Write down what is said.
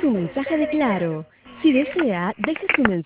su mensaje de Claro. Si desea, deje su mensaje.